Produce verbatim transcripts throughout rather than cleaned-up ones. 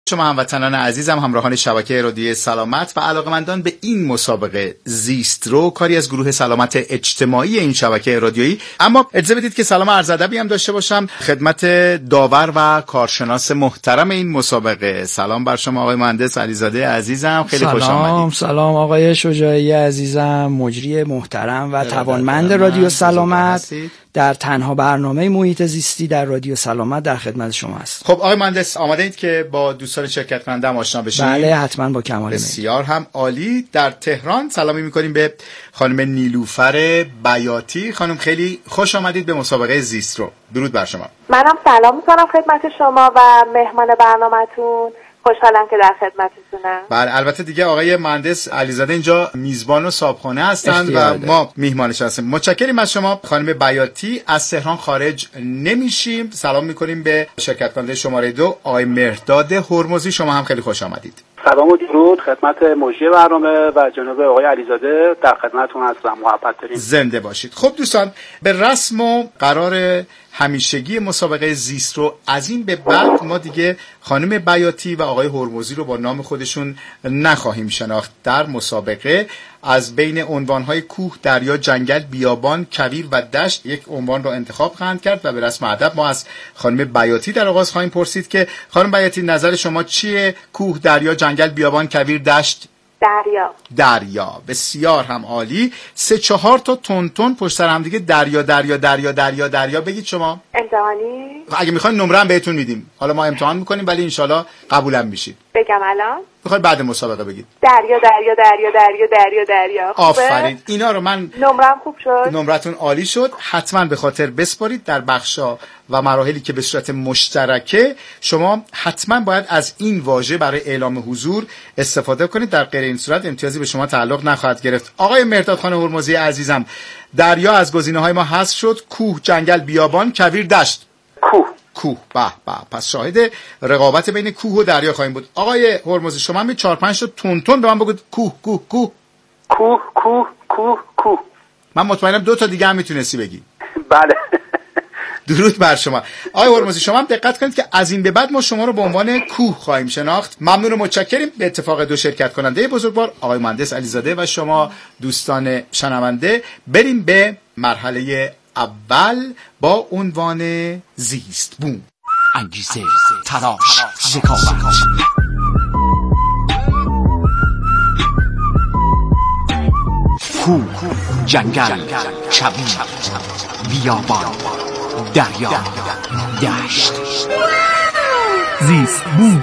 شما هموطنان عزیزم، همراهان شبکه رادیوی سلامت و علاقه‌مندان به این مسابقه زیسترو، کاری از گروه سلامت اجتماعی این شبکه رادیویی. اما اجازه بدید که سلام عرض ادبی هم داشته باشم خدمت داور و کارشناس محترم این مسابقه. سلام بر شما آقای مهندس علیزاده عزیزم، خیلی خوش آمدید. سلام آقای شجاعی عزیزم، مجری محترم و توانمند رادیو سلامت. در تنها برنامه محیط زیستی در رادیو سلامت در خدمت شما است. خب آقای مهندس، آماده اید که با دوستان شرکت کننده هم آشنا بشیم؟ بله حتما، با کمال میل. بسیار هم عالی. در تهران سلامی میکنیم به خانم نیلوفر بیاتی. خانم خیلی خوش آمدید به مسابقه زیسترو. درود بر شما. منم سلام میکنم خدمت شما و مهمان برنامه‌تون. خوشحالم که در خدمتتونم. بله، البته دیگه آقای مهندس علیزاده اینجا میزبان و صاحبخانه هستند و ما میهمانش هستیم. متشکریم از شما خانم بیاتی. از تهران خارج نمیشیم. سلام میکنیم به شرکت کننده شماره دو آقای مهرداد هرمزی. شما هم خیلی خوش آمدید. سلام و درود خدمت مجری برنامه و جناب آقای علیزاده، در خدمتتون هستم. محبت داریم. زنده باشید. خب دوستان، به رسم و قرار همیشگی مسابقه زیسترو از این به بعد ما دیگه خانم بیاتی و آقای هرمزی رو با نام خودشون نخواهیم شناخت. در مسابقه از بین عنوانهای کوه، دریا، جنگل، بیابان، کویر و دشت یک عنوان رو انتخاب خواهند کرد و به رسم ادب ما از خانم بیاتی در آغاز خواهیم پرسید که خانم بیاتی نظر شما چیه؟ کوه، دریا، جنگل، بیابان، کویر، دشت؟ دریا. دریا. بسیار هم عالی. سه چهار تا تون تون پشت سر هم دیگه دریا دریا دریا دریا دریا بگید شما. امتحانی؟ اگه میخواین نمره هم بهتون میدیم. حالا ما امتحان میکنیم ولی انشالله قبولم میشید. بگم الان؟ میخواید بعد مسابقه بگید. دریا دریا دریا دریا دریا دریا. آفرین. اینا رو من نمرم خوب شد. نمرتون عالی شد. حتما به خاطر بسپارید. در بخشا و مراحلی که به صورت مشترکه شما حتما باید از این واژه برای اعلام حضور استفاده کنید. در غیر این صورت امتیازی به شما تعلق نخواهد گرفت. آقای مهرداد خان هرمزی عزیزم، دریا از گزینه‌های ما حذف شد. کوه، جنگل، بیابان، کویر، دشت. کوه. کوه. به به. پس شاهد رقابت بین کوه و دریا خواهیم بود. آقای هرمزی شما می چهار پنج تا تون تون به من بگید. کوه کوه کوه کوه کوه کوه کوه. من مطمئنم دو تا دیگه هم میتونستی بگی. بله. درود بر شما. آقای هرمزی شما هم دقت کنید که از این به بعد ما شما رو به عنوان کوه خواهیم شناخت. ممنون و متشکریم. به اتفاق دو شرکت کننده بزرگوار آقای مهندس علیزاده و شما دوستان شنونده، بریم به مرحله اول با عنوان زیست بوم. انگیزه، تلاش، ذکاوت. کوه، جنگل، کویر، بیابان، دریا، دشت. زیست بوم.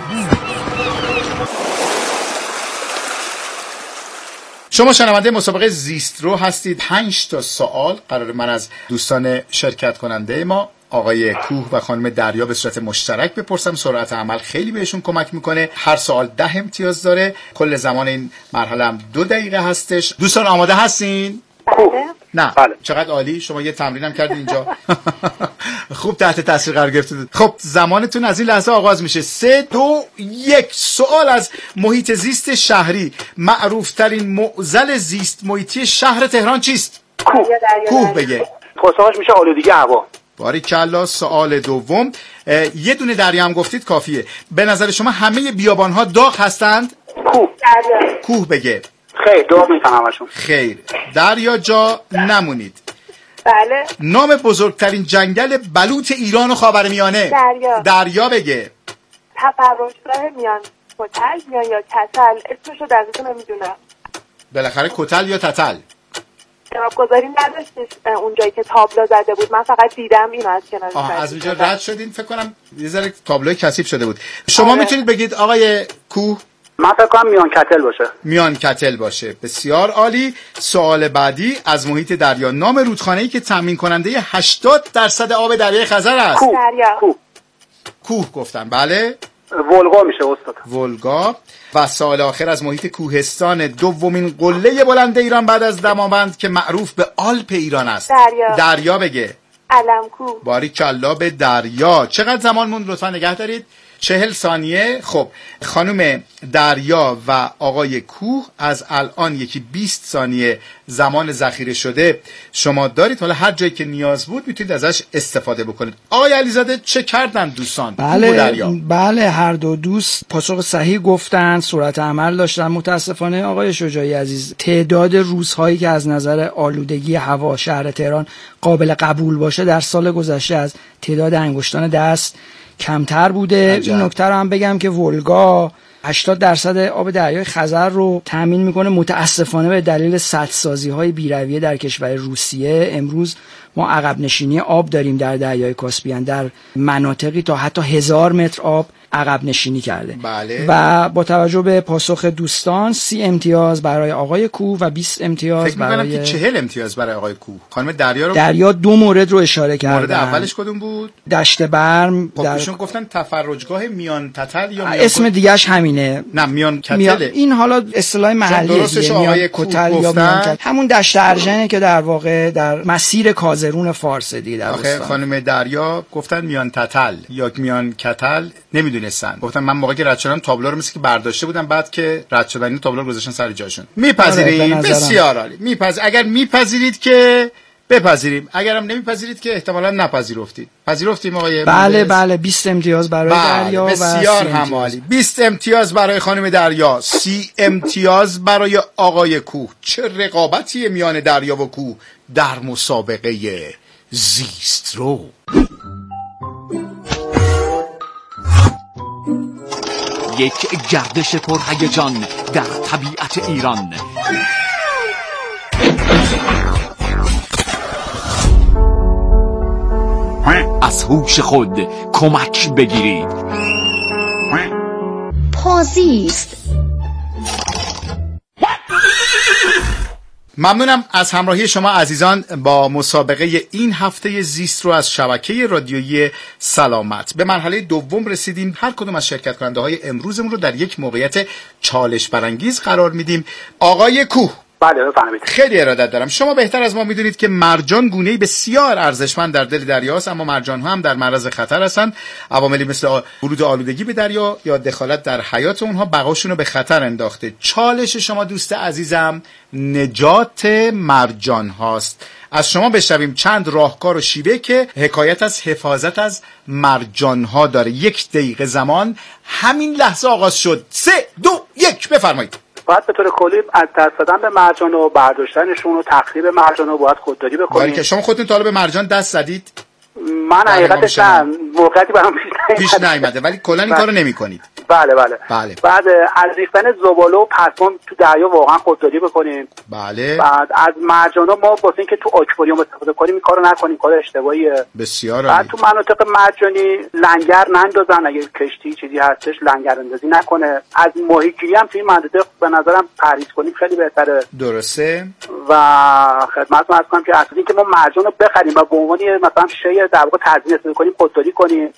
شما شنونده مسابقه زیسترو هستید. پنج تا سوال قرار من از دوستان شرکت کننده ما آقای کوه و خانم دریا به صورت مشترک بپرسم. سرعت عمل خیلی بهشون کمک میکنه. هر سوال ده امتیاز داره. کل زمان این مرحله هم دو دقیقه هستش. دوستان آماده هستین؟ بله. نه. بله. چقدر عالی. شما یه تمرین هم کردین اینجا. خوب تحت تاثیر قرار گرفتید. خب زمانتون از این لحظه آغاز میشه. سه دو یک. سوال از محیط زیست شهری. معروف ترین معضل زیست محیطی شهر تهران چیست؟ کوه. کوه بگه. پاسخش میشه آلودگی هوا. باریکلا. سوال دوم. یه دونه دریا هم گفتید کافیه. به نظر شما همه بیابان‌ها داغ هستند؟ کوه. دریا. کوه بگه. خیر، داغ نیستن همشون. خیر. دریا جا نمونید. بله. نام بزرگترین جنگل بلوط ایران و خاورمیانه. دریا. دریا بگه. تفرشگاه میان کتل میان یا کتل، اسمشو دقیقا نمیدونم. بالاخره کتل یا تتل؟ جواب گذاری نداشتید اونجایی که تابلو زده بود. من فقط دیدم اینو از کنار. آها، از اونجا رد شدین. فکر کنم یه ذره تابلوی کثیف شده بود. شما آره. میتونید بگید آقای کوه؟ من فکر کنم میان کتل باشه. میان کتل باشه. بسیار عالی. سوال بعدی از محیط دریا. نام رودخانه‌ای که تامین کننده هشتاد درصد آب دریای خزر است. کوه. دریا. کوه. کوه گفتن. بله. ولگا میشه استاد. ولگا. و سوال آخر از محیط کوهستان. دومین قله بلند ایران بعد از دماوند که معروف به آلپ ایران است. دریا. دریا بگه. علمکو. باریکلا به دریا. چقدر زمان موند لطفا نگه دارید. چهل ثانیه. خب خانم دریا و آقای کوه از الان یکی بیست ثانیه زمان ذخیره شده شما دارید. حالا هر جایی که نیاز بود میتونید ازش استفاده بکنید. آقای علیزاده چه کردن دوستان؟ بله بله هر دو دوست پاسخ صحیح گفتن، صورت عمل داشتن. متاسفانه آقای شجاعی عزیز تعداد روزهایی که از نظر آلودگی هوا شهر تهران قابل قبول باشه در سال گذشته از تعداد انگشتان دست کمتر بوده. عجب. این نکته رو هم بگم که ولگا هشتاد درصد آب دریای خزر رو تامین میکنه. متاسفانه به دلیل سدسازی های بی‌رویه در کشور روسیه امروز ما عقب نشینی آب داریم در دریای کاسپیان. در مناطقی تا حتی هزار متر آب عقب نشینی کرده. بله. و با توجه به پاسخ دوستان سی امتیاز برای آقای کوه و بیست امتیاز فکر برای که چهل امتیاز برای آقای کوه. خانم دریا رو دریا دو مورد رو اشاره کردن. مورد اولش کدوم بود؟ دشت برم. خب در... ایشون گفتن تفرجگاه میان تتل یا میان اسم دیگهش همینه. نه میان کتله. میان... این حالا اصطلاح محلیه دیگه. میان کتل یا میان کتل. همون دشت ارژنه که در واقع در مسیر کازرون فارس دیگه در آخه خانم دریا گفتن میان تتل یا میان کتل نمیدونستن. گفتن من موقعی که رد شدم تابلو رو مثل که برداشته بودم بعد که رد شدن این تابلو رو گذاشتن سر جاشون. میپذیرید؟ بسیار عالی. میپذیر اگر میپذیرید که بپذیریم، اگرم نمیپذیرید که احتمالاً نپذیرفتید. پذیرفتیم آقای بله مهندس؟ بله بیست امتیاز برای بله دریا و بسیار هم عالی. بیست امتیاز برای خانم دریا، سی امتیاز برای آقای کوه. چه رقابتی میان دریا و کوه در مسابقه زیست رو. یک گردش پرهیجان در طبیعت ایران. از هوش خود کمک بگیرید. پازیست. ممنونم از همراهی شما عزیزان با مسابقه این هفته زیست رو از شبکه رادیویی سلامت. به مرحله دوم رسیدیم. هر کدوم از شرکت کننده های امروزمون رو در یک موقعیت چالش برانگیز قرار میدیم. آقای کوه. بله بفرمایید. خیلی ارادت دارم. شما بهتر از ما میدونید که مرجان گونه‌ای بسیار ارزشمند در دل دریاست، اما مرجان ها هم در معرض خطر هستند. عواملی مثل ورود آلودگی به دریا یا دخالت در حیات اونها بقاشون رو به خطر انداخته. چالش شما دوست عزیزم نجات مرجان هاست. از شما بشنویم چند راهکار و شیوه که حکایت از حفاظت از مرجان ها داره. یک دقیقه زمان همین لحظه آغاز شد. سه دو یک بفرمایید. باید به طور کلی از دست دادن به مرجان و برداشتنشون و تخریب مرجان رو باید خودداری بکنید. که شما خودتون تا حالا به مرجان دست زدید؟ من حقیقتش نه، موقعیتی برام پیش نیامده ولی کلا این کارو نمی‌کنید. بله بله. بله. بعد از ریختن زباله و پسماند تو دریا واقعا خودداری بکنیم. بله. بعد از مرجانا ما واسه اینکه تو آکواریوم استفاده کنیم این کارو نکنیم، کار اشتباهیه. بسیار عالی. بعد تو مناطق مرجانی لنگر نندازن، اگه کشتی چیزی هستش لنگر اندازی نکنه. از ماهیگیری هم تو این مناطق به نظرم پرهیز کنیم خیلی بهتره. درسته. و خدمتتون عرض کنم که اصلا اینکه ما مرجان رو بخریم و به عنوان مثلا شی در واقع تزیین استفاده کنیم، خودداری کنیم.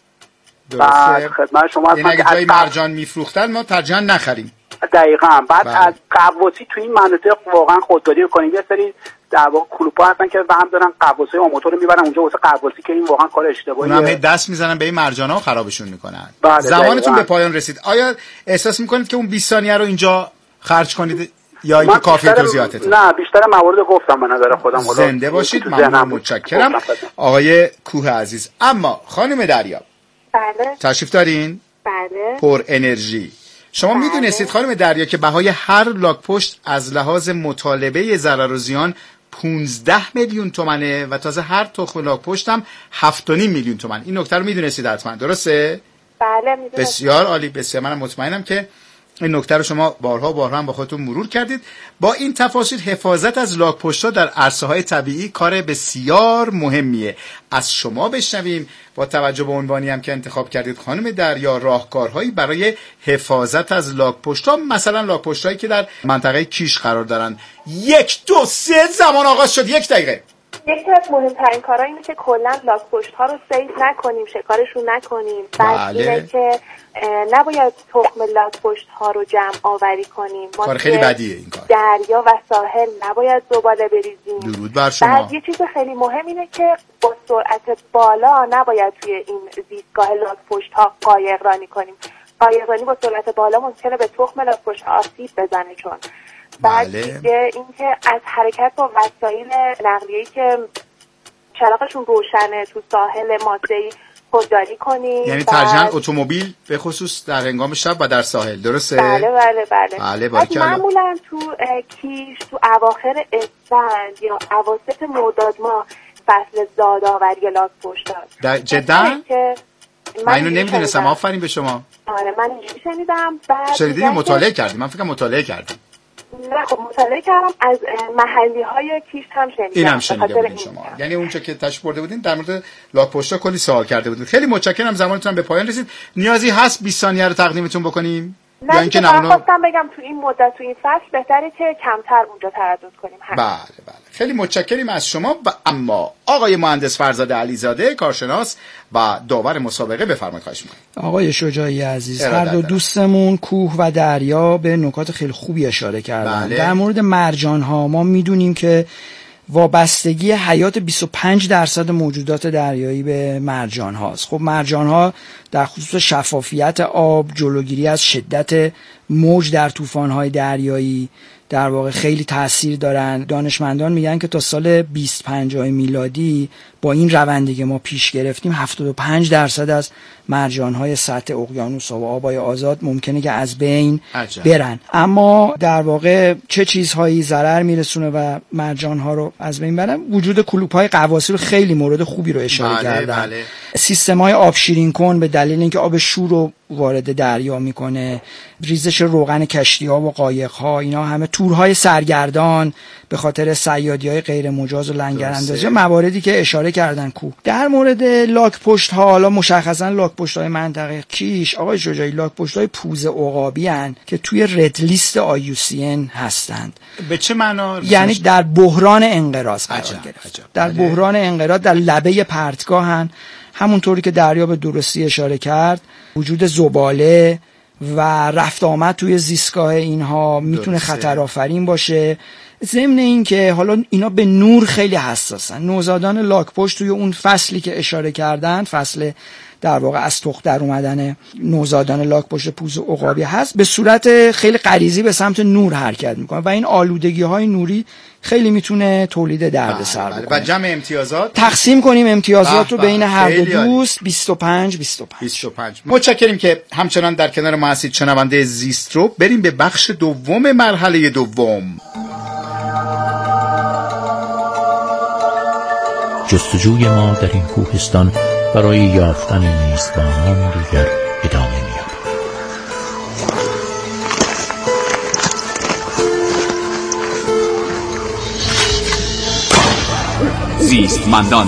بعد خدمت شما هستم که جای مرجان میفروختن ما ترجیحاً نخریم. دقیقاً. بعد بله. از قواسی تو این مناطق واقعا خودداری کنیم. یه سری در واقع کلوپا هستن که به هم دارن قواسی آماتور رو میبرن اونجا واسه قواسی که این واقعا کار اشتباهیه. اونم دست میزنن به این مرجانا و خرابشون میکنن. بله زمانتون به پایان رسید. آیا احساس میکنید که اون بیست ثانیه رو اینجا خرج کنید یا اینکه کافیه توضیحاتتون؟ نه بیشتر موارد گفتم به نظر خودم. زنده باشید. ممنون، متشکرم آقای کوه عزیز. اما خانم دریا بله تشریف دارین؟ بله. پر انرژی. شما بله. میدونستید خانم دریا که بهای هر لاک پشت از لحاظ مطالبه ضرر و زیان پانزده میلیون تومنه و تازه هر تخم لاک پشت هم هفت و نیم میلیون تومن. این نکته رو میدونستید حتما، درسته؟ بله میدونستم. بسیار عالی. بسیار منم مطمئنم که این نکته رو شما بارها بارها هم با خودتون مرور کردید. با این تفاصیل حفاظت از لاک پشت‌ها در عرصه‌های طبیعی کار بسیار مهمیه. از شما بشنویم با توجه به عنوانی هم که انتخاب کردید خانم دریا راهکارهایی برای حفاظت از لاک پشت‌ها، مثلا لاک پشت‌هایی که در منطقه کیش قرار دارن. یک دو سه زمان آغاز شد. یک دقیقه. یکی از مهمترین کارها اینه که کلا لاک پشت ها رو سیف نکنیم، شکارشون نکنیم. بعد اینه که نباید تخم لاک پشت ها رو جمع آوری کنیم. کار خیلی بدیه این کار. دریا و ساحل نباید زباله بریزیم. درود بر شما. بعد یه چیز خیلی مهم اینه که با سرعت بالا نباید توی این زیستگاه لاک پشت ها قایقرانی کنیم. قایقرانی با سرعت بالا ممکنه به تخم لاک پشت آسیب بزنه. چون بعد بله. دیگه اینکه از حرکت با وسایل نقلیه‌ای که چراغشون روشنه تو ساحل ماده‌ای خودداری کنیم. یعنی ترجیحاً اتومبیل به خصوص در هنگام شب و در ساحل، درسته؟ بله بله بله. بله باریکلا. معمولاً تو کیش تو اواخر اسفند یا اواسط مرداد ماه فصل زادآوری لاک پشت هست. جدا؟ من, من اینو نمیدونستم. آفرین به شما. آره من اینجوری شنیدم. بعد شنیدی مطالعه کردیم. من فکر مطالعه کردم. نه خب مطالعه کردم از محلی های کیش هم شنیدم. این هم شنیده بودین شما. یعنی اونجا که تشریف برده بودین در مورد لاک پشتا کلی سوال کرده بودین. خیلی متشکرم، زمانتون به پایان رسید. نیازی هست بیست ثانیه رو تقدیمتون بکنیم؟ نه یا اینکه نمونو خواستم بگم تو این مدت تو این فصل بهتره که کمتر اونجا تردد کنیم. بله بله خیلی متشکریم از شما. و اما آقای مهندس فرزاد علیزاده کارشناس و داور مسابقه بفرمایید. خواهش می‌کنم. آقای شجاعی عزیز، هر دو دوستمون کوه و دریا به نکات خیلی خوبی اشاره کردن. بله. در مورد مرجان ها ما میدونیم که وابستگی حیات بیست و پنج درصد موجودات دریایی به مرجان هاست. خب مرجان ها در خصوص شفافیت آب، جلوگیری از شدت موج در طوفان های دریایی در واقع خیلی تاثیر دارن. دانشمندان میگن که تا سال بیست پنجاه میلادی با این روندی که ما پیش گرفتیم هفتاد و پنج درصد از مرجان‌های سطح اقیانوس و آب‌های آزاد ممکنه که از بین عجب. برن. اما در واقع چه چیزهایی ضرر میرسونه و مرجان‌ها رو از بین برن؟ وجود کلوپ‌های غواصی رو خیلی مورد خوبی رو اشاره بله، کردن. بله. سیستم‌های آب شیرین کن به دلیل اینکه آب شور رو وارد دریا میکنه، ریزش روغن کشتی‌ها و قایق‌ها، اینا همه تورهای سرگردان به خاطر صیادی‌های غیر مجاز و لنگراندازی، مواردی که اشاره کردن کوه. در مورد لاک پشت ها، حالا مشخصا لاک پشت های منطقه کیش، آقای شجاعی، لاک پشت های پوزه عقابی هستند که توی رد لیست آی یو سی ان هستند. به چه معنا؟ یعنی در بحران انقراض قرار گرفت. در بحران انقراض در لبه پرتگاه هن. همونطوری که دریا به درستی اشاره کرد، وجود زباله و رفت آمد توی زیستگاه اینها میتونه خطر آفرین باشه. ضمن این که حالا اینا به نور خیلی حساسن. نوزادان لاک پشت توی اون فصلی که اشاره کردن، فصل در واقع از تخم در اومدن نوزادان لاک پشت پوزه عقابی هست، به صورت خیلی غریزی به سمت نور حرکت میکنه و این آلودگی های نوری خیلی میتونه تولید دردسر بکنه. و جمع امتیازات تقسیم کنیم امتیازات رو بین هر دو دوست بیست و پنج بیست و پنج. بیست و پنج. متشکریم که همچنان در کنار ما هستید شنونده زیست رو. بریم به بخش دوم مرحله دوم. جستجوی ما در این کوهستان برای یافتن میزبانان دیگر ادامه می‌یابد. زیستمندان.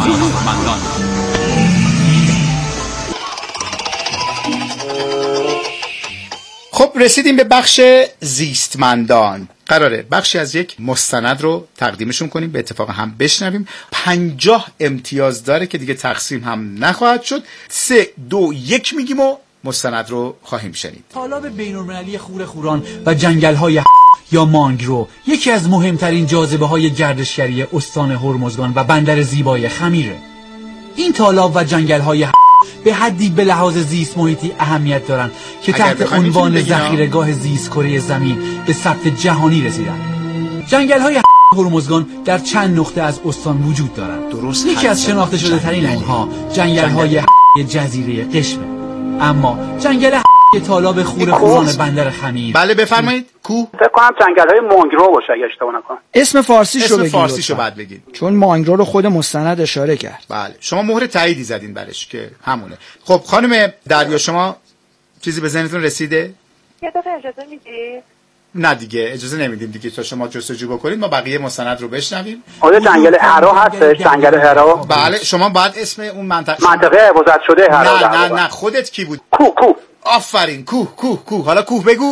خب رسیدیم به بخش زیستمندان. قراره بخشی از یک مستند رو تقدیمشون کنیم، به اتفاق هم بشنویم. پنجاه امتیاز داره که دیگه تقسیم هم نخواهد شد. سه دو یک میگیم و مستند رو خواهیم شنید. تالاب بین‌المللی خور خوران و جنگل‌های یا مانگرو یکی از مهمترین جاذبه‌های گردشگری استان هرمزگان و بندر زیبای خمیره. این تالاب و جنگل‌های به حدی به لحاظ زیست محیطی اهمیت دارند که تحت عنوان ذخیره‌گاه زیست کره زمین به ثبت جهانی رسیدند. جنگل‌های هرمزگان در چند نقطه از استان وجود دارند. درست. یکی از شناخته شده ترین اونها جنگل‌های جزیره قشمه. اما جنگل تالاب خور خوران بندر خمیر. بله بفرمایید. کو فکر کنم جنگل‌های مانگرو باشه اگه اشتباه نکنم. اسم فارسیشو اسم بگید. فارسیشو بعد بگید. چون مانگرو رو خود مستند اشاره کرد. بله شما مهر تاییدی زدین برش که همونه. خب خانم دریا شما چیزی به ذهنتون رسیده؟ یه دقیقه اجازه میدی؟ نه دیگه اجازه نمیدیم دیگه تا شما جستجو بکنید ما بقیه مستند رو بشنویم. آیا جنگل هرا هستش؟ جنگل هرا؟ بله شما بعد اسم اون منطقه منطقه حفاظت شده هرا. نه نه نه خودت کی بود؟ کوه کوه. آفرین کوه کوه کوه. حالا کوه بگو.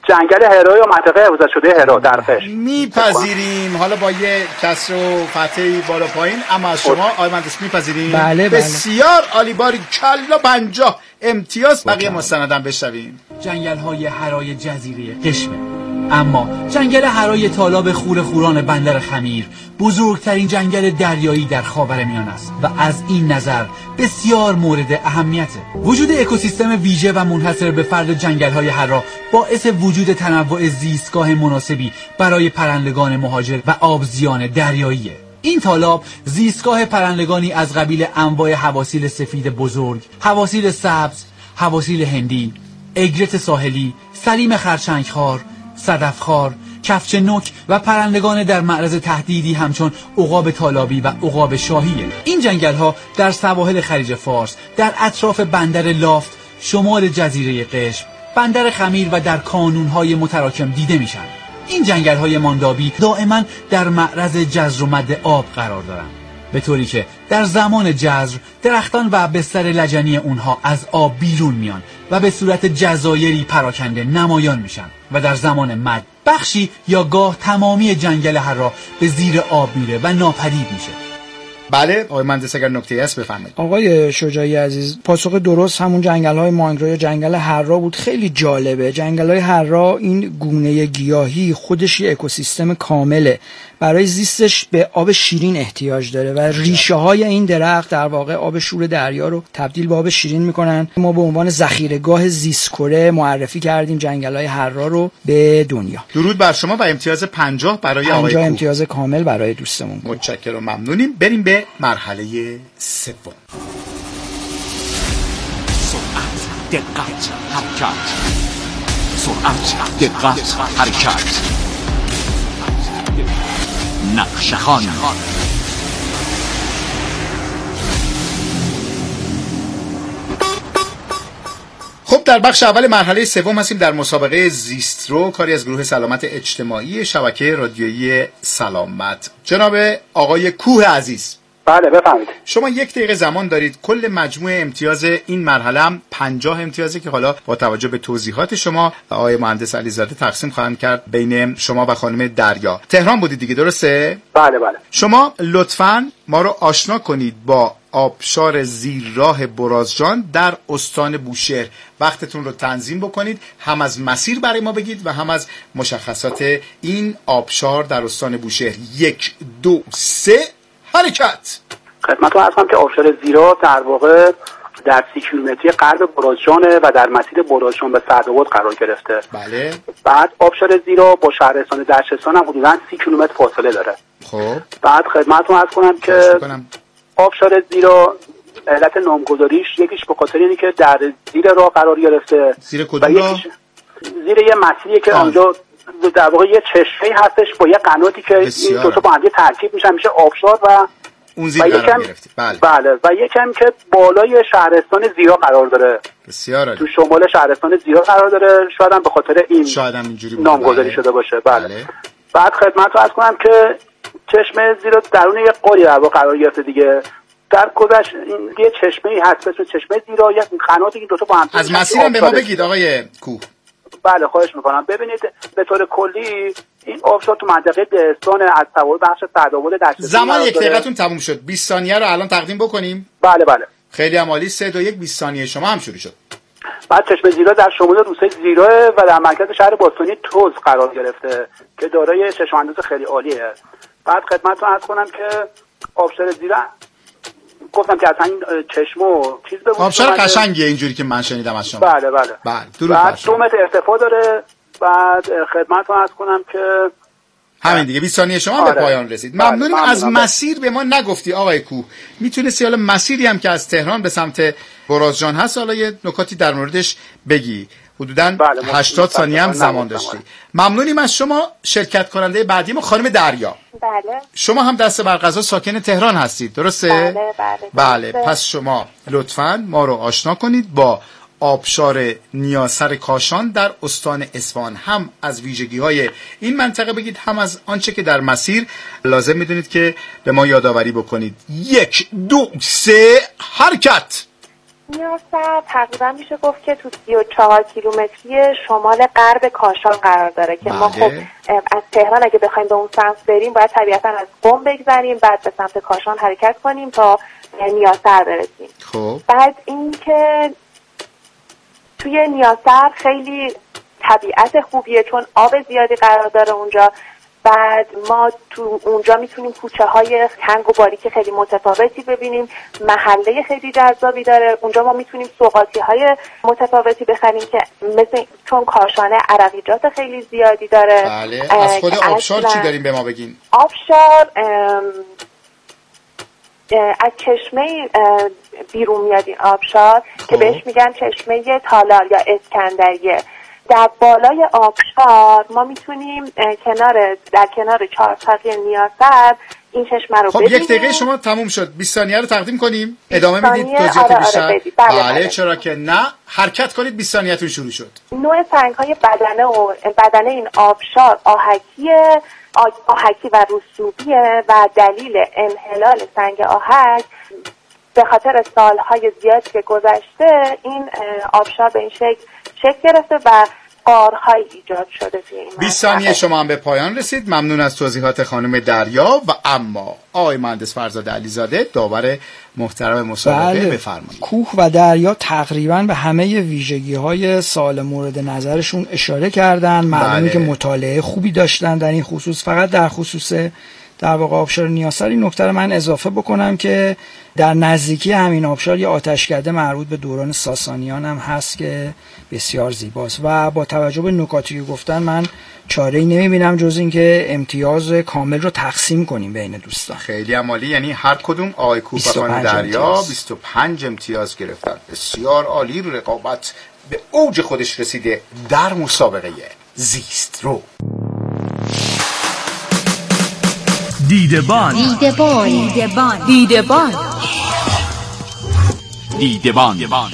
جنگل هرا یا منطقه حفاظت شده هرا در قشم. میپذیریم، حالا با یه کسر و فتحی بالا پایین، اما از شما آقای مهندس میپذیریم؟ بله بله. بسیار عالی، باری کلا پنجاه امتیاز. بقیه مستندم بشنویم. جنگل های هرای جزیره قشمه. اما جنگل هرای تالاب خور خوران بندر خمیر بزرگترین جنگل دریایی در خاورمیانه است و از این نظر بسیار مورد اهمیته. وجود اکوسیستم ویژه و منحصر به فرد جنگل های هرا باعث وجود تنوع زیستگاه مناسبی برای پرندگان مهاجر و آبزیان دریاییه. این تالاب زیستگاه پرندگانی از قبیل انواع حواسیل سفید بزرگ، حواسیل سبز، حواسیل هندی، اگرت ساحلی، سلیم خرچنگخوار، صدفخوار، کفچ نوک و پرندگان در معرض تهدیدی همچون عقاب تالابی و عقاب شاهیه. این جنگل ها در سواحل خلیج فارس، در اطراف بندر لافت، شمال جزیره قشم، بندر خمیر و در کانونهای متراکم دیده میشن. این جنگل های ماندابی دائما در معرض جزر و مد آب قرار دارن، به طوری که در زمان جزر درختان و بستر لجنی اونها از آب بیرون میان و به صورت جزایری پراکنده نمایان میشن و در زمان مد بخشی یا گاه تمامی جنگل هرا به زیر آب میره و ناپدید میشه. بله آقای مهندس اگر نکته‌ای هست بفرمایید. آقای شجاعی عزیز، پاسخ درست همون جنگل‌های مانگرو یا جنگل هرا بود. خیلی جالبه. جنگل‌های هرا این گونه گیاهی خودش یه اکوسیستم کامله. برای زیستش به آب شیرین احتیاج داره و ریشه های این درخت در واقع آب شور دریا رو تبدیل به آب شیرین میکنن. ما به عنوان ذخیره‌گاه زیستکره معرفی کردیم جنگل‌های هرا رو به دنیا. درود بر شما و امتیاز پنجاه برای آقای کوه. امتیاز کامل برای دوستمون. متشکرم و ممنونیم. بریم به مرحله سوم. سرعت، دقت، حرکت. سرعت، دقت، حرکت. نقشه‌خوان. خب در بخش اول مرحله سوم هستیم در مسابقه زیسترو، کاری از گروه سلامت اجتماعی شبکه رادیویی سلامت. جناب آقای کوه عزیز، بله بفرمایید. شما یک دقیقه زمان دارید. کل مجموع امتیاز این مرحله هم پنجاه امتیازه که حالا با توجه به توضیحات شما آقای مهندس علیزاده تقسیم خواهند کرد بین شما و خانم دریا. تهران بودید دیگه، درسته؟ بله بله. شما لطفاً ما رو آشنا کنید با آبشار زیرراه برازجان در استان بوشهر. وقتتون رو تنظیم بکنید، هم از مسیر برای ما بگید و هم از مشخصات این آبشار در استان بوشهر. یک دو سه حرکت. خدمتتون عرض کنم که آبشار زیرا در واقع در سی کیلومتری غرب برازجان و در مسیر برازجان به سعدآباد قرار گرفته. بله. بعد آبشار زیرا با شهرستان درشستان هم حدوداً سی کیلومتر فاصله داره. خب. بعد خدمتتون عرض کنم که آبشار زیرا علت نامگذاریش یکیش به خاطر اینه که در زیر راه قرار گرفته. زیر کدوم راه؟ زیر یه مسیریه که آنجا در واقع یه چشمه‌ای هستش با یه قناتی که این دو تا با هم ترکیب میشن میشه آبشار و اون زیر قرار گرفته. بله. بله و یکم که بالای شهرستان زیرا قرار داره. بسیار عالی. تو شمال شهرستان زیرا قرار داره. شاید هم به خاطر این شاید هم اینجوری نامگذاری بله. شده باشه. بله. بله. بعد خدمتتون عرض کنم که چشمه زیرا درون یه قاری در واقع قرار گرفته دیگه. در گذشت این یه چشمه‌ای هست به اسم چشمه زیرا، یک قناتی این دو تا با هم از مسیرم به ما بگید آقای کوه. بله خواهش میکنم. ببینید به طور کلی این آبشار تو منطقه دهستان از سوار بخش سعدآباد دشت. زمان یک دقیقتون تموم شد. بیست ثانیه رو الان تقدیم بکنیم. بله بله. خیلی عالی. سه دو یک بیست ثانیه شما هم شروع شد. بعد چشمه زیرا در شمال روستای زیرا و در مرکز شهر باستانی توز قرار گرفته که دارای چشم انداز خیلی عالیه. بعد خدمتتون عرض کنم که آبشار زیرا گفتم که اصلا این چشم و چیز به وجود آبشار قشنگیه اینجوری که من شنیدم از شما. بله بله. بله. درود بعد دو متر ارتفاع داره. بعد خدمتتون عرض کنم که همین دیگه بیست ثانیه شما آره. به پایان رسید. ممنونیم. از مسیر به ما نگفتی آقای کوه. میتونستی حالا مسیری هم که از تهران به سمت برازجان هست حالا یه نکاتی در موردش بگی. حدوداً بله. هشتاد ثانیه هم زمان داشتی. ممنونیم از شما. شرکت کننده بعدی ما خانم دریا. بله. شما هم دست بر قضا ساکن تهران هستید، درسته؟ بله بله. بله. پس شما لطفاً ما رو آشنا کنید با آبشار نیاسر کاشان در استان اصفهان. هم از ویژگی‌های این منطقه بگید، هم از آنچه که در مسیر لازم می‌دونید که به ما یادآوری بکنید. یک دو سه حرکت. نیاسر تقریبا میشه گفت که تو سی و چهار کیلومتری شمال غرب کاشان قرار داره که ما خب از تهران اگه بخوایم به اون سمت بریم باید طبیعتا از قم بگذریم، بعد به سمت کاشان حرکت کنیم تا نیاسر برسیم. خب بعد اینکه توی نیاسر خیلی طبیعت خوبیه چون آب زیادی قرار داره اونجا. بعد ما تو اونجا میتونیم کوچه های تنگ و باریک خیلی متفاوتی ببینیم، محله خیلی جذابی داره اونجا. ما میتونیم سوغاتی های متفاوتی بخریم که مثل چون کاشانه عرقیجات خیلی زیادی داره. بله. از خود آبشار چی داریم به ما بگین؟ آبشار ام از چشمه بیرون میاد این آبشار خب. که بهش میگن چشمه تالار یا اسکندریه. در بالای آبشار ما میتونیم کنار در کنار چهارتاقی نیاسر این چشمه رو خب ببینیم. یک دقیقه شما تموم شد. بیست ثانیه رو تقدیم کنیم. ادامه میدید توضیحات آره بیشتر؟ آره بله, بله, بله چرا که نه. حرکت کنید. بیست ثانیه‌تون شروع شد. نوع سنگ‌های بدنه و بدنه این آبشار آهکیه، آهکی و رسوبیه و دلیل انحلال سنگ آهک به خاطر سالهای زیادی که گذشته این آبشار به این شکل شکل گرفته و غارهای ایجاد شده توی این بیست ثانیه شما هم به پایان رسید. ممنون از توضیحات خانم دریا. و اما آقای مهندس فرزاد علیزاده داور محترم مسابقه بله. بفرمایید. کوه و دریا تقریبا به همه ویژگی‌های سال مورد نظرشون اشاره کردن. معلومه بله. که مطالعه خوبی داشتن در این خصوص. فقط در خصوص در واقع آبشار نیاسر این نکته رو من اضافه بکنم که در نزدیکی همین آبشار یه آتشکده مربوط به دوران ساسانیان هم هست که بسیار زیباست و با توجه به نکاتی که گفتن من چاره‌ای نمی‌بینم جز این که امتیاز کامل رو تقسیم کنیم بین دوستان. خیلی عالی. یعنی هر کدوم آقای کوه و خانم دریا بیست و پنج امتیاز گرفتن. بسیار عالی. رقابت به اوج خودش رسیده در مسابقه زیست رو. دیدبان دیدبان دیدبان دیدبان دیدبان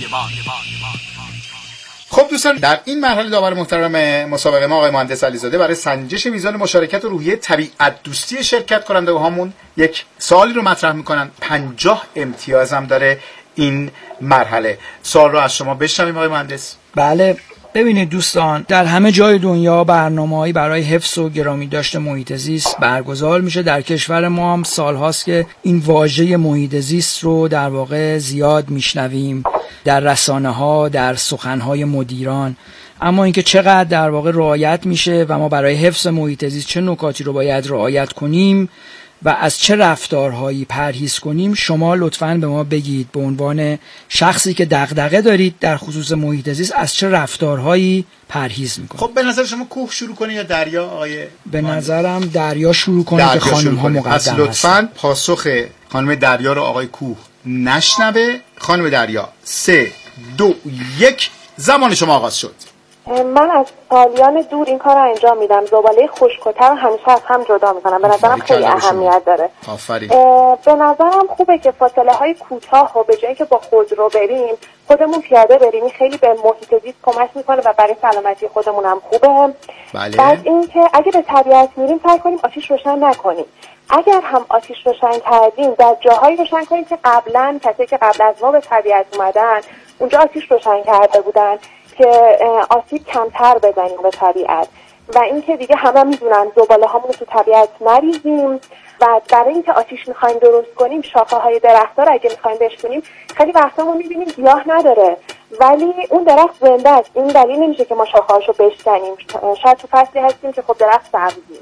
خب دوستان در این مرحله داور محترم مسابقه ما آقای مهندس علیزاده برای سنجش میزان مشارکت و روحیه طبیعت دوستی شرکت کننده هامون یک سوالی رو مطرح میکنن. پنجاه امتیاز هم داره این مرحله. سوال رو از شما بشنویم آقای مهندس. بله ببینید دوستان، در همه جای دنیا برنامه‌هایی برای حفظ و گرامی داشت محیط زیست برگزار میشه. در کشور ما هم سالهاست که این واژه محیط زیست رو در واقع زیاد میشنویم در رسانه‌ها، در سخن‌های مدیران. اما اینکه چقدر در واقع رعایت میشه و ما برای حفظ محیط زیست چه نکاتی رو باید رعایت کنیم و از چه رفتارهایی پرهیز کنیم، شما لطفاً به ما بگید. به عنوان شخصی که دغدغه دارید در خصوص محیط زیست از چه رفتارهایی پرهیز میکنید؟ خب به نظر شما کوه شروع کنه یا دریا آقای؟ به نظرم دریا شروع کنه که خانم ها مقدم هست. لطفاً پاسخ خانم دریا رو آقای کوه نشنوه. خانم دریا سه دو یک زمان شما آغاز شد. من از سالیان دور این کار رو انجام میدم. زباله خشک‌تر همیشه از هم جدا میکنم. به نظرم خیلی اهمیت داره. آفرین. به نظرم خوبه که فاصله های کوتاه و به جایی که با خودرو بریم خودمون پیاده بریم. این خیلی به محیط زیست کمک میکنه و برای سلامتی خودمون هم خوبه. بله. بعد اینکه اگه به طبیعت میریم سعی کنیم آتیش روشن نکنیم. اگر هم آتیش روشن کردیم در جاهایی روشن کنیم که قبلا کسایی که قبل از ما به طبیعت اومدن اونجا آتیش روشن کرده بودن که آسیب کمتر بزنیم به طبیعت. و اینکه دیگه همه میدونن زباله هامون تو طبیعت نریزیم. و برای اینکه آتیش میخوایم درست کنیم شاخه های درخت‌ها رو اگه میخوایم بشکنیم خیلی وقتا ما میبینیم گیاه نداره ولی اون درخت زنده است. این دلیل نمیشه که ما شاخه‌هاشو بشکنیم. شاید تو فصلی هستیم که خب درخت سبزی.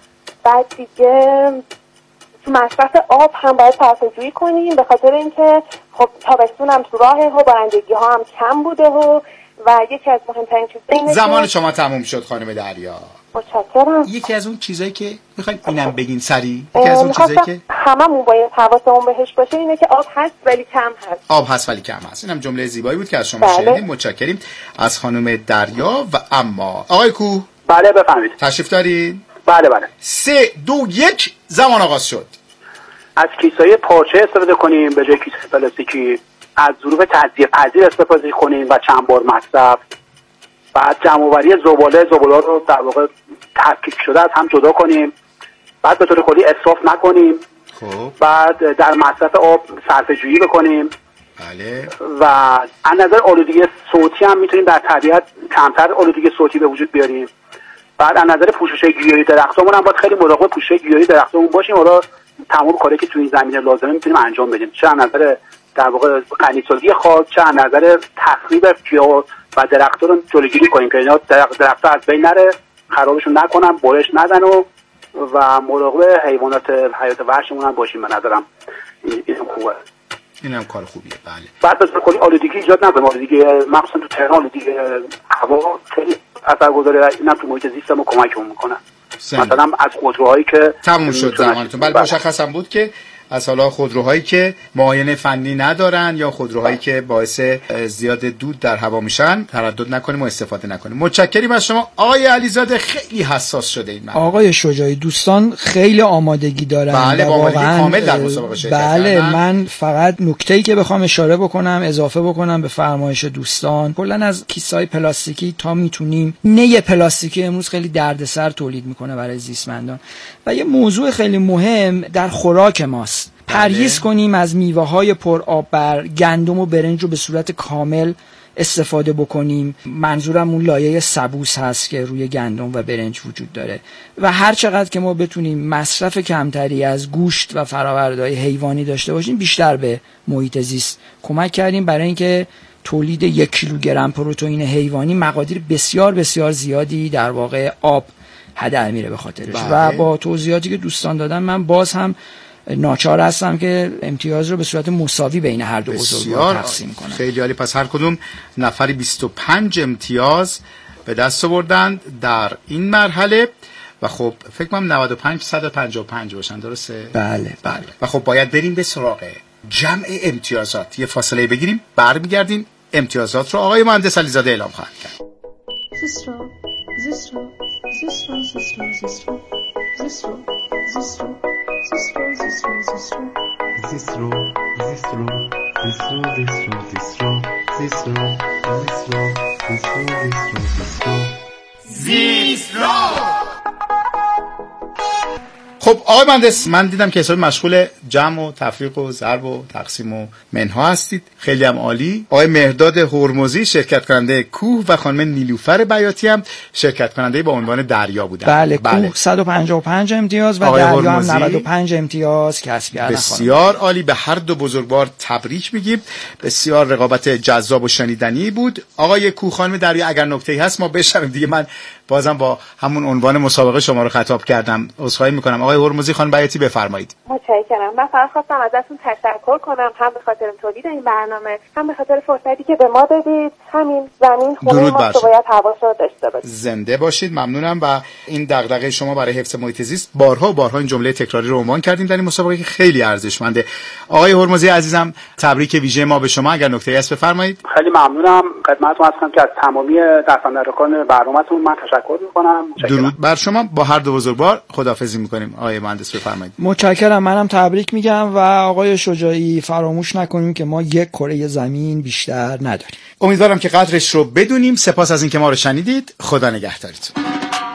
بعد دیگه تو مصرف آب هم باید صرفه‌جویی کنیم به خاطر اینکه خب تابستون هم تو راهه و بارندگی ها هم کم بوده و و یکی از مهمترین چیزا اینه زمان که شما تموم شد خانم دریا. متشکرم. یکی از اون چیزایی که میخواین اینم بگین سری، یکی از اون چیزایی که هممون باید حواسمون بهش باشه اینه که آب هست ولی کم هست. آب هست ولی کم هست. اینم جمله زیبایی بود که از شما بله. شنیدیم. متشکریم از خانم دریا. و اما آقای کوه بله بفهمید. تشریف دارید؟ بله بله. سه دو یک زمان آغاز شد. از کیسه‌های پارچه استفاده کنیم به جای کیسه پلاستیکی. از ظروف تجزیه پذیر استفاده کنیم و چند بار مصرف. بعد جمع‌آوری زباله زباله رو در واقع تفکیک شده از هم جدا کنیم. بعد به طور کلی اسراف نکنیم. خب بعد در مصرف آب صرفه‌جویی بکنیم. بله. و از نظر آلودگی صوتی هم میتونیم در طبیعت کمتر آلودگی صوتی به وجود بیاریم. بعد از نظر پوشش گیاهی درختامون هم باید خیلی مراقب پوشش گیاهی درختامون باشیم. حالا تمام کاری که توی این زمینه لازمه میتونیم انجام بدیم، چه از نظر در واقع غنی‌سازی خاک، چه از نظر تخریب گیاه و درخت‌ها رو جلوگیری کنیم که اینا درخت‌ها از بین نره، خرابشون نکنن، برش ندن و و مراقب حیوانات حیات وحشمون هم باشیم. به نظرم این خوبه. اینم کار خوبیه. بله. بعد به کلی آلودگی ایجاد نکنیم. آلودگی مخصوصا تو تهران آلودگی هوا خیلی اثرگذاره، اینم تو محیط زیست ما کمکمون میکنه. مثلا از خودروهایی که تموم شد زمانتون. بله مشخصم بود که از حالا خودروهایی که معاینه فنی ندارن یا خودروهایی که باعث زیاد دود در هوا میشن تردد نکنیم و استفاده نکنیم. متشکریم از شما آقای علیزاده، خیلی حساس شده این مسئله. آقای شجاعی دوستان خیلی آمادگی دارن. بله با آمادگی کامل در مسابقه شرکت بله کردن. من فقط نکته‌ای که بخوام اشاره بکنم اضافه بکنم به فرمایش دوستان، کلا از کیسه‌های پلاستیکی تا میتونیم. نی پلاستیکی امروز خیلی دردسر تولید میکنه برای زیستمندان و یه موضوع خیلی مهم در خوراک ماست. پرهیز کنیم از میوه‌های پر آب بر، گندم و برنج رو به صورت کامل استفاده بکنیم. منظورم اون لایه سبوس هست که روی گندم و برنج وجود داره و هر چقدر که ما بتونیم مصرف کمتری از گوشت و فرآوردهای حیوانی داشته باشیم بیشتر به محیط زیست کمک کردیم، برای اینکه تولید یک کیلوگرم پروتئین حیوانی مقادیر بسیار بسیار زیادی در واقع آب هدر میره به خاطرش. و با توضیحاتی که دوستان دادن من باز هم ناچار هستم که امتیاز رو به صورت مساوی بین هر دو بزرگوار تقسیم کنم. خیلی عالی. پس هر کدوم نفری بیست و پنج امتیاز به دست آوردن در این مرحله و خب فکر کنم نود و پنج صد و پنجاه و پنج باشن، درسته؟ بله بله. و خب باید بریم به سراغ جمع امتیازات. یه فاصله بگیریم، برمیگردیم امتیازات رو آقای مهندس علیزاده اعلام خواهد کرد. زیسترو زیسترو زیسترو زیسترو زیسترو زیسترو زیسترو زیسترو زیسترو زیسترو زیسترو زیسترو زیسترو زیسترو زیسترو زیسترو زیسترو. خب آقای مهندس من دیدم که حسابی مشغول جمع و تفریق و ضرب و تقسیم و منها هستید، خیلی هم عالی. آقای مهرداد هرمزی شرکت کننده کوه و خانم نیلوفر بیاتی هم شرکت کننده با عنوان دریا بودن. بله, بله. کوه صد و پنجاه و پنج امتیاز و دریا هم نود و پنج امتیاز کسب کردن. بسیار عالی. به هر دو بزرگوار تبریک میگیم. بسیار رقابت جذاب و شنیدنی بود. آقای کوه خانم دریا اگر نکته‌ای هست ما بشنویم دیگه. من بازم با همون عنوان مسابقه شما رو خطاب کردم، عذرخواهی میکنم. آقای هرمزی خانم بیاتی بفرمایید. متشکرم. من فقط خواستم ازتون تشکر کنم، هم به خاطر تولید این برنامه، هم به خاطر فرصتی که به ما دادید. همین زمین خونه ما رو باید حواس رو داشته باشید. زنده باشید. ممنونم. و این دغدغه شما برای حفظ محیط زیست بارها و بارها این جمله تکراری رو عنوان کردیم در این مسابقه که خیلی ارزشمنده. آقای هرمزی عزیزم تبریک ویژه ما به شما. اگر نکته‌ای هست بفرمایید. خیلی ممنونم. خدمتتون هستم که از تمامی دستاندرکان برنامه‌تون من تشکر می‌کنم. درود بر شما. با هر دو بزرگوار خداحافظی می‌کنیم. آقای مهندس بفرمایید. متشکرم. منم تبریک میگم و آقای شجاعی فراموش نکنیم که ما یک کره زمین بیشتر نداریم. امیدوارم که قدرش رو بدونیم. سپاس از اینکه ما رو شنیدید. خدا نگهدارتون.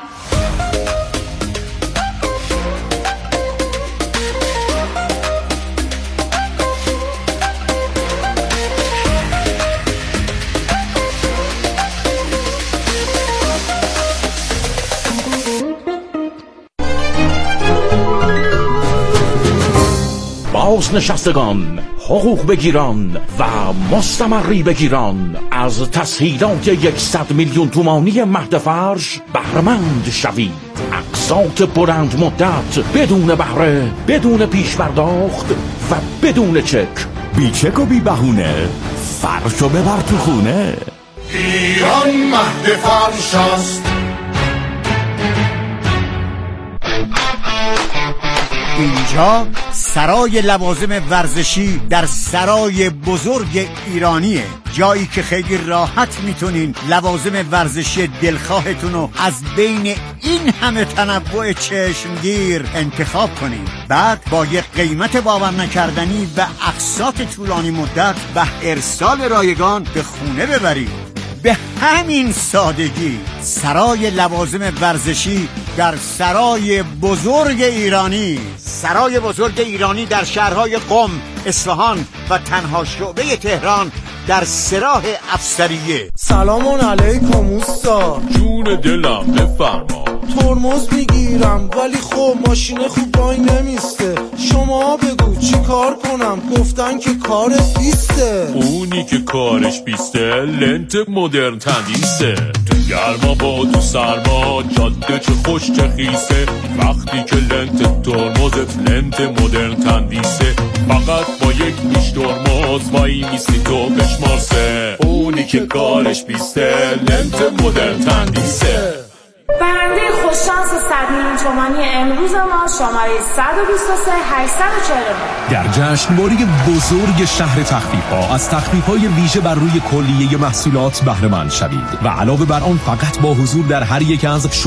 بازنشستگان، حقوق بگیران و مستمری بگیران از تسهیلات یکصد میلیون تومانی مهد فرش بهره‌مند شوید. اقساط بلند مدت بدون بهره، بدون پیش پرداخت و بدون چک. بی چک و بی بهونه، فرشو ببر تو خونه. ایران مهد فرش است. اینجا سرای لوازم ورزشی در سرای بزرگ ایرانیه، جایی که خیلی راحت میتونین لوازم ورزشی دلخواهتون رو از بین این همه تنوع چشمگیر انتخاب کنین. بعد با یک قیمت باور نکردنی و اقساط طولانی مدت و ارسال رایگان به خونه ببرید. به همین سادگی سرای لوازم ورزشی در سرای بزرگ ایرانی. سرای بزرگ ایرانی در شهرهای قم، اصفهان و تنها شعبه تهران در سراح افسریه. سلام علیکم اوستا. جون دلم بفرما. ترمز میگیرم ولی خب ماشین خوب وای نمیسته. شما بگو چی کار کنم؟ گفتن که کار بیسته. اونی که کارش بیسته لنت مدرن تندیسه. تو گرما با تو سرما جاده چه خوش چه خیسه. وقتی که لنت ترمزت لنت مدرن تندیسه. فقط با یک پیش ترمز وای میستی تو بشمارسه. اونی که کارش بیسته لنت مدرن تندیسه. برنده خوششانس صد میلیون تومانی امروز ما شماره صد و بیست و سه هشتصد و چهل و نه. در جشنواره بزرگ شهر تخفیف‌ها از تخفیف‌های ویژه بر روی کلیه محصولات بهره مند شوید و علاوه بر آن فقط با حضور در هر یک از